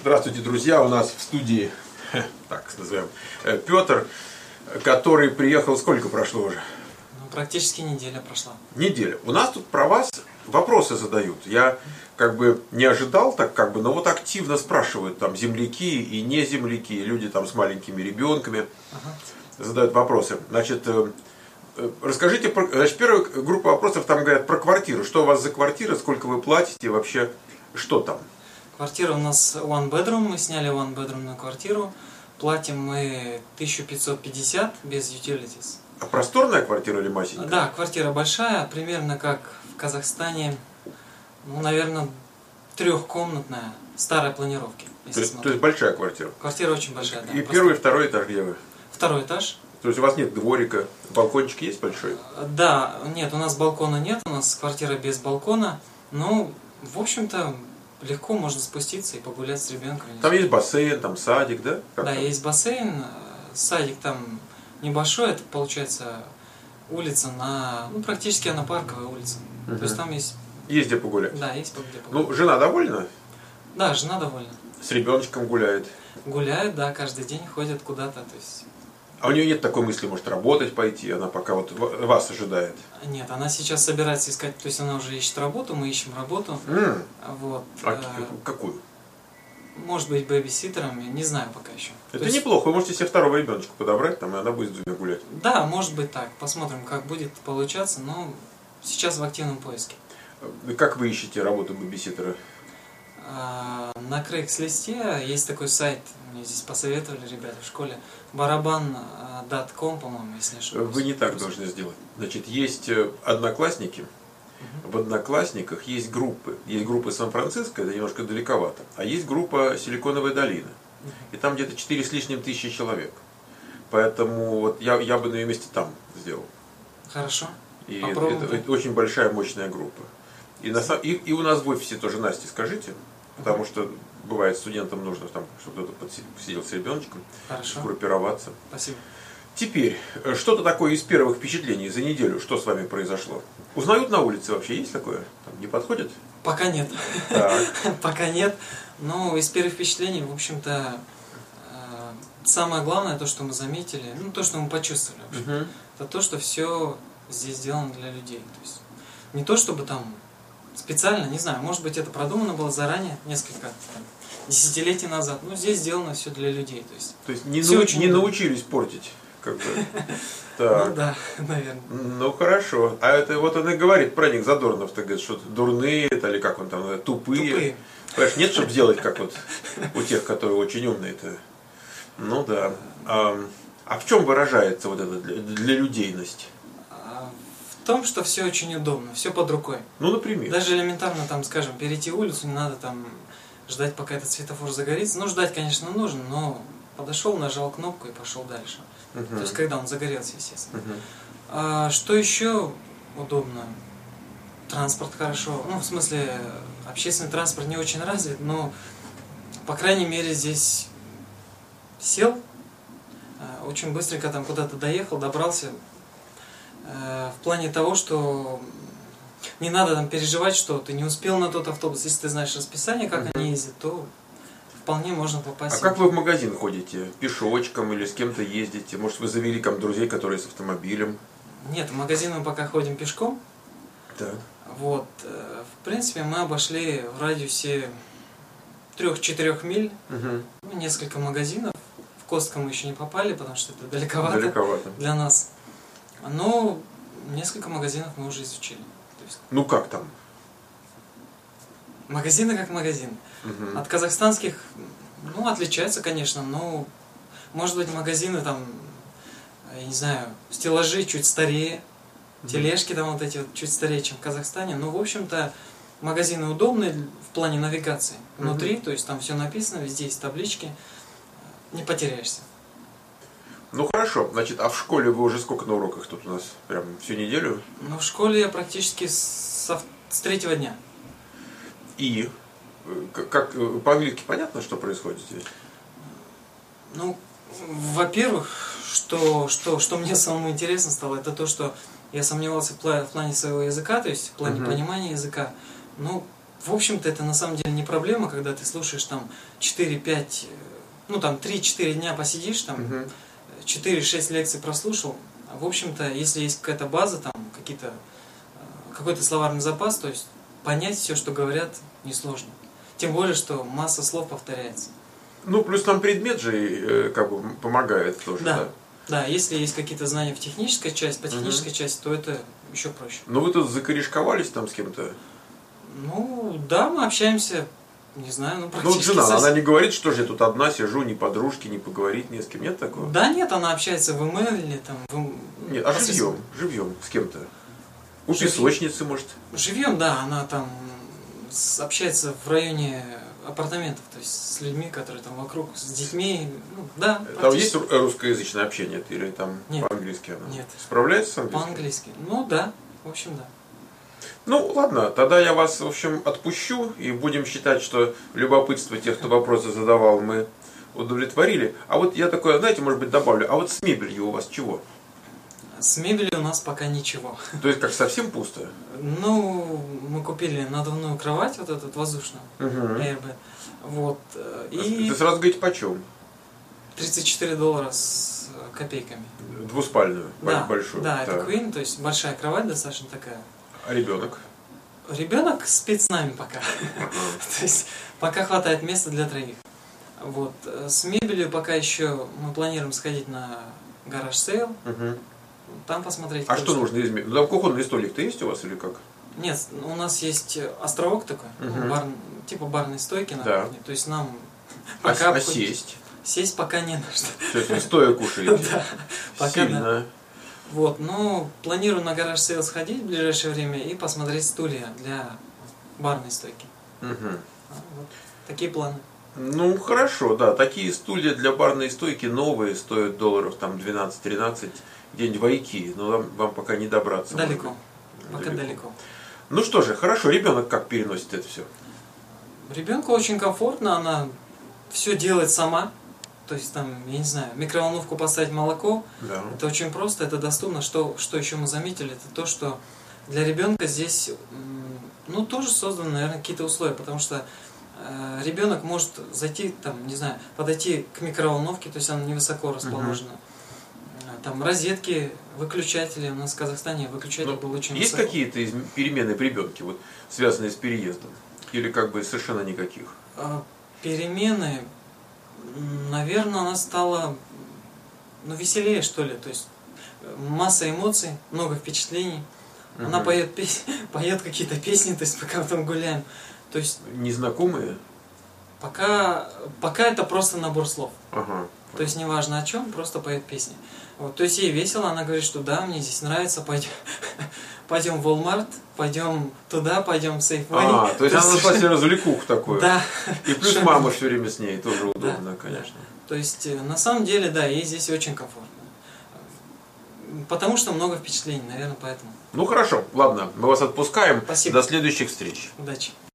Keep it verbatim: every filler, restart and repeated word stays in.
Здравствуйте, друзья! У нас в студии, так назовем, Петр, который приехал, сколько прошло уже? Ну, практически неделя прошла. Неделя. У нас тут про вас вопросы задают. Я как бы не ожидал так, как бы, но вот активно спрашивают там земляки и не земляки, люди там с маленькими ребенками ага. задают вопросы. Значит, расскажите, про, значит, первая группа вопросов там говорят про квартиру. Что у вас за квартира, сколько вы платите, вообще, что там? Квартира у нас one bedroom, мы сняли one bedroom квартиру. Платим мы тысячу пятьсот пятьдесят без utilities. А просторная квартира или маленькая? Да, квартира большая, примерно как в Казахстане, ну, наверное, трехкомнатная, старой планировки. То есть, то есть большая квартира? Квартира очень большая, да. И первый и второй этаж где вы? Второй этаж. То есть у вас нет дворика, балкончик есть большой? Да, нет, у нас балкона нет, у нас квартира без балкона, но, в общем-то, легко можно спуститься и погулять с ребенком. Там есть бассейн, там садик, да? Как да, там? Есть бассейн, садик там небольшой, это получается улица на, ну, практически она парковая улица. Угу. То есть там есть... Есть где погулять? Да, есть где погулять. Ну, жена довольна? Да, жена довольна. С ребеночком гуляет? Гуляет, да, каждый день ходит куда-то, то есть... А у нее нет такой мысли, может, работать пойти, она пока вот вас ожидает? Нет, она сейчас собирается искать, то есть она уже ищет работу, мы ищем работу. Mm. Вот. А какую? Может быть, бэбиситером, не знаю пока еще. Это есть... неплохо, вы можете себе второго ребеночка подобрать, там, и она будет с двумя гулять. Да, может быть так, посмотрим, как будет получаться, но сейчас в активном поиске. Как вы ищете работу бэбиситера? На Craigslist есть такой сайт, мне здесь посоветовали ребята в школе, барабан точка ком, по-моему, если не ошибаюсь. Вы не так должны сделать. Значит, есть одноклассники, uh-huh. в одноклассниках есть группы. Есть группа Сан-Франциско, это немножко далековато, а есть группа Силиконовая долина. Uh-huh. И там где-то четыре с лишним тысячи человек. Поэтому вот я, я бы на ее месте там сделал. Хорошо. И это, это, это очень большая, мощная группа. И, на, и, и у нас в офисе тоже Насте скажите, потому что бывает студентам нужно, там, чтобы кто-то посидел с ребеночком, сгруппироваться. Спасибо. Теперь, что-то такое из первых впечатлений за неделю, что с вами произошло? Узнают на улице вообще, есть такое? Там не подходит? Пока нет. Пока нет. Но из первых впечатлений, в общем-то, самое главное, то, что мы заметили, ну, то, что мы почувствовали, uh-huh. это то, что все здесь сделано для людей. То есть не то, чтобы там специально, не знаю, может быть, это продумано было заранее, несколько там, десятилетий назад, но здесь сделано все для людей. То есть, то есть не, нау- не научились портить, как бы. Так. Ну да, наверное. Ну хорошо. А это вот он и говорит про них, Задорнов-то говорит, что дурные, это или как он там, тупые. Тупые. Понимаешь, нет, чтобы сделать как вот у тех, которые очень умные-то. Ну да. А, а в чем выражается вот эта для, для людейность? В том, что все очень удобно, все под рукой. Ну, например. Даже элементарно, там, скажем, перейти улицу, не надо там ждать, пока этот светофор загорится. Ну, ждать, конечно, нужно, но подошел, нажал кнопку и пошел дальше. Uh-huh. То есть, когда он загорелся, естественно. Uh-huh. А, что еще удобно? Транспорт хорошо. Ну, в смысле, общественный транспорт не очень развит, но, по крайней мере, здесь сел, очень быстренько там куда-то доехал, добрался. В плане того, что не надо там переживать, что ты не успел на тот автобус. Если ты знаешь расписание, как uh-huh. они ездят, то вполне можно попасть. А как вы в магазин ходите? Пешочком или с кем-то ездите? Может, вы завели там друзей, которые с автомобилем? Нет, в магазин мы пока ходим пешком. Так. Вот. В принципе, мы обошли в радиусе трех-четырех миль uh-huh. ну, несколько магазинов. В Костко мы еще не попали, потому что это далековато, далековато. для нас. Но несколько магазинов мы уже изучили. То есть, ну как там? Магазины как магазин. Угу. От казахстанских, ну, отличаются, конечно, но, может быть, магазины там, я не знаю, стеллажи чуть старее, угу. тележки там вот эти вот чуть старее, чем в Казахстане. Но, в общем-то, магазины удобные в плане навигации. Внутри, угу. то есть там все написано, везде есть таблички, не потеряешься. Ну хорошо, значит, а в школе вы уже сколько на уроках тут у нас? Прям всю неделю? Ну, в школе я практически с, с третьего дня. И как по-английски понятно, что происходит здесь? Ну, во-первых, что, что, что мне самому интересно стало, это то, что я сомневался в плане своего языка, то есть в плане uh-huh. понимания языка. Ну, в общем-то, это на самом деле не проблема, когда ты слушаешь там четыре-пять, ну там три-четыре дня посидишь, там угу. четыре-шесть лекций прослушал. В общем-то, если есть какая-то база, там какие-то, какой-то словарный запас, то есть понять все, что говорят, несложно. Тем более, что масса слов повторяется. Ну, плюс там предмет же как бы помогает тоже, да? Да, да, если есть какие-то знания в технической части, по технической угу. части, то это еще проще. Ну, вы тут закорешковались там с кем-то? Ну, да, мы общаемся, не знаю, ну, практически... Ну, жена, со... она не говорит, что же я тут одна сижу, ни подружки, ни поговорить, ни с кем, нет такого? Да нет, она общается в имейле, там... В... Нет, а живьем, живьем с кем-то? У Жив... песочницы, может? Живьем, да, она там общается в районе апартаментов, то есть с людьми, которые там вокруг, с детьми, ну, да. Там есть русскоязычное общение или там нет, по-английски она? Нет. Справляется с английским? По-английски, ну да, в общем, да. Ну, ладно, тогда я вас, в общем, отпущу, и будем считать, что любопытство тех, кто вопросы задавал, мы удовлетворили. А вот я такое, знаете, может быть, добавлю, а вот с мебелью у вас чего? С мебелью у нас пока ничего. То есть, как совсем пусто? Ну, мы купили надувную кровать, вот эту воздушную, угу. Airbnb, вот, и... Ты сразу говорите, почем? тридцать четыре доллара с копейками. Двуспальную, да, большую? Да, это Queen, то есть большая кровать достаточно такая. А ребенок? Ребенок спит с нами пока. Uh-huh. То есть пока хватает места для троих. Вот. С мебелью пока еще мы планируем сходить на гараж сейл. Uh-huh. Там посмотреть. А что нужно изменить? Ну, там кухонный столик-то есть у вас или как? Нет, у нас есть островок такой, uh-huh. бар, типа барной стойки на да. кухне. То есть нам а, пока... А сесть? Сесть пока не на что. То есть вы стоя кушаете? Да. Пока сильно. Вот, но планирую на гараж сейл сходить в ближайшее время и посмотреть стулья для барной стойки. Угу. Вот такие планы. Ну хорошо, да, такие стулья для барной стойки новые стоят долларов там двенадцать-тринадцать, где-нибудь в Айки, но вам, вам пока не добраться. Далеко, пока далеко. далеко. Ну что же, хорошо, ребенок как переносит это все? Ребенку очень комфортно, она все делает сама. То есть там, я не знаю, микроволновку поставить молоко, да. Это очень просто, это доступно. Что, что еще мы заметили, это то, что для ребенка здесь, ну, тоже созданы, наверное, какие-то условия, потому что э, ребенок может зайти, там, не знаю, подойти к микроволновке, то есть она невысоко расположена. Uh-huh. Там розетки, выключатели, у нас в Казахстане выключатель ну, был очень есть высоко. Есть какие-то перемены в ребенке, вот, связанные с переездом? Или как бы совершенно никаких? А, перемены... Наверное, она стала, ну, веселее, что ли. То есть масса эмоций, много впечатлений. Угу. Она поет, пес... поет какие-то песни, то есть пока мы там гуляем. То есть, незнакомые? Пока, пока это просто набор слов. Ага. То есть неважно о чем, просто поет песни. Вот. То есть ей весело, она говорит, что да, мне здесь нравится, пойдем, пойдем в Walmart, пойдем туда, пойдем в Safeway. А, то есть она нашла себе развлекуху такую. Да. И плюс мама все время с ней, тоже удобно, да, конечно. Да. То есть на самом деле, да, ей здесь очень комфортно. Потому что много впечатлений, наверное, поэтому. Ну хорошо, ладно, мы вас отпускаем. Спасибо. До следующих встреч. Удачи.